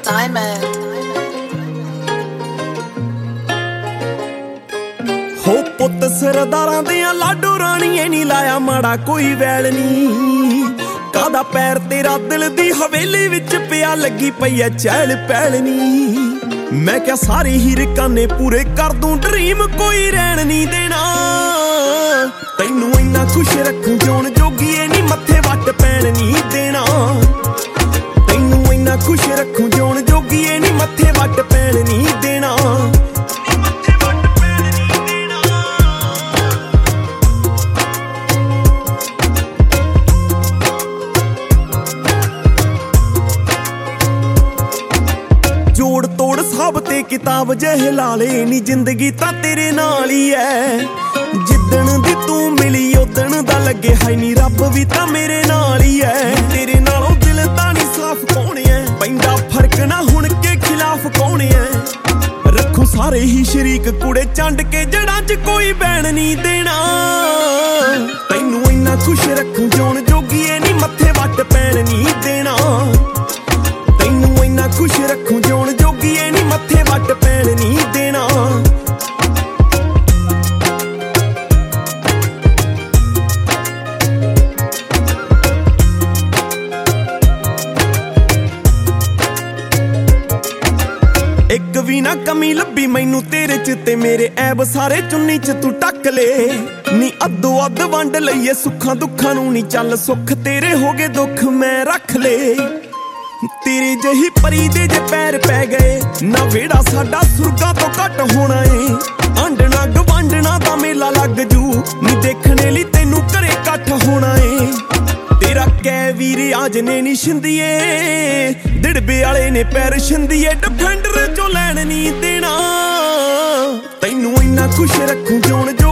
Diamond ਹੋ ਪੁੱਤ ਸਰਦਾਰਾਂ ਦੀਆਂ ਲਾਡੋ ਰਾਣੀਏ ਨੀ ਲਾਇਆ ਮਾੜਾ ਕੋਈ ਵੈਲ ਨੀ ਕਾਦਾ ਪੈਰ ਤੇਰਾ ਦਿਲ ਦੀ ਹਵੇਲੀ ਵਿੱਚ ਪਿਆ ਲੱਗੀ ਪਈ ਐ ਚਹਿਲ ਪਹਿਲ ਨੀ ਮੈਂ ਕਿਹਾ ਸਾਰੇ ਹੀ ਰਕਾਨੇ ਪੂਰੇ ਕਰ ਦੂੰ ਡ੍ਰੀਮ ਕੋਈ ਰਹਿਣ ਨਹੀਂ ਦੇਣਾ ਤੈਨੂੰ ਇੰਨਾ ਖੁਸ਼ ਰੱਖੂੰ ਜਿਉਣ ਜੋਗੀਏ ਨੀ ਮੱਥੇ ਵੱਟ ਪੈਣ ਨਹੀਂ ਦੇਣਾ ਤੈਨੂੰ ਇੰਨਾ ਖੁਸ਼ ਰੱਖੂੰ ਜਿਉਣ ਜੋਗੀਏ ਨੀ ਮੱਥੇ ਵੱਟ ਪੈਣ ਨਹੀਂ ਦੇਣਾ ਜੋੜ ਤੋੜ ਸਭ ਤੇ ਕਿਤਾਬ ਜਿਹੇ ਲਾਲੇ ਨੀ ਜ਼ਿੰਦਗੀ ਤਾਂ ਤੇਰੇ ਨਾਲ ਹੀ ਐ ਜਿੱਦਣ ਦੀ ਤੂੰ ਮਿਲੀ ਉਦਣ ਦਾ ਲੱਗੇ ਹਾਈ ਨੀ ਰੱਬ ਵੀ ਤਾਂ ਮੇਰੇ ਨਾਲ ਹੀ ਐ ਤੇਰੇ ਨਾਲੋਂ ਦਿਲ ਤਾਂ ਨੀ ਸਾਫ਼ ਕੌਣ ਐ ਪੈਂਦਾ ਫਰਕ ਨਾ ਹੁਣ ਕੇ ਖਿਲਾਫ ਕੌਣ ਐ ਰੱਖੂ ਸਾਰੇ ਹੀ ਸ਼ਰੀਕ ਕੁੜੇ ਚੰਡ ਕੇ ਜੜਾਂ 'ਚ ਕੋਈ ਬੈਣ ਨਹੀਂ ਦੇਣਾ ਤੈਨੂੰ ਇੰਨਾ ਖੁਸ਼ ਰੱਖੂ ਜਿਉਣ ਜੋਗੀਏ ਨੀ ਮੱਥੇ ਵੱਟ ਪੈਣ ਨਹੀਂ ਦੇਣਾ ਤੈਨੂੰ ਇੰਨਾ ਖੁਸ਼ ਰੱਖੂ ਜਿਉਣ ਜੋਗੀਏ ਨੀ ਮੱਥੇ ਵੱਟ ਪੈਣ ਨਹੀਂ ਦੇਣਾ ਇੱਕ ਵੀ ਨਾ ਕਮੀ ਲੱਭੀ ਮੈਨੂੰ ਤੇਰੇ 'ਚ ਤੇ ਮੇਰੇ ਐਬ ਸਾਰੇ ਚੁੰਨੀ 'ਚ ਤੂੰ ਟੱਕ ਲੇ ਨੀ ਅੱਧੋ ਅੱਧ ਵੰਡ ਲਈਏ ਸੁੱਖਾਂ ਦੁੱਖਾਂ ਨੂੰ ਨੀ ਚੱਲ ਸੁੱਖ ਤੇਰੇ ਹੋ ਗਏ ਦੁੱਖ ਮੈਂ ਰੱਖ ਲੇ ਤੇਰੀ ਜਹੀ ਪਰੀ ਦੇ ਜੇ ਪੈਰ ਪੈ ਗਏ ਨਾ ਵੇੜਾ ਸਾਡਾ ਸੁਰਗਾਂ ਤੋਂ ਘੱਟ ਹੋਣਾ ਏ ਆਂਡਣਾ ਗਵਾਂਡਣਾ ਦਾ ਮੇਲਾ ਲੱਗ ਜੂ ਨੀ ਦੇਖਣੇ ਲਈ ਤੈਨੂੰ ਘਰੇ ਇਕੱਠ ਹੋਣਾ ਏ ਤੇਰਾ ਕਹਿ ਵੀਰ ਆਜ ਨੇ ਨੀ ਛਿੰਦੀਏ ਦਿੜਬੇ ਵਾਲੇ ਨੇ ਪੈਰ ਛਿੰਦੀਏ ਡਿਫੈਂਡਰ ਚੋਂ ਲੈਣ ਨਹੀਂ ਦੇਣਾ ਤੈਨੂੰ ਇੰਨਾ ਖੁਸ਼ ਰੱਖੂ ਜਿਉਣ